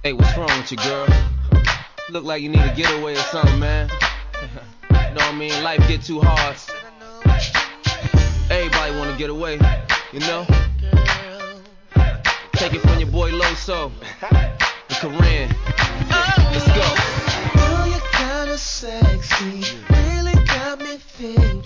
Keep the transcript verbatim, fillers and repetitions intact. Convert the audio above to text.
Hey, what's wrong with you, girl? Look like you need a getaway or something, man. You know what I mean? Life get too hard. Everybody wanna get away, you know? Take it from your boy Loso and Corinne. Let's go. Girl, you're kinda sexy, really got me thinking.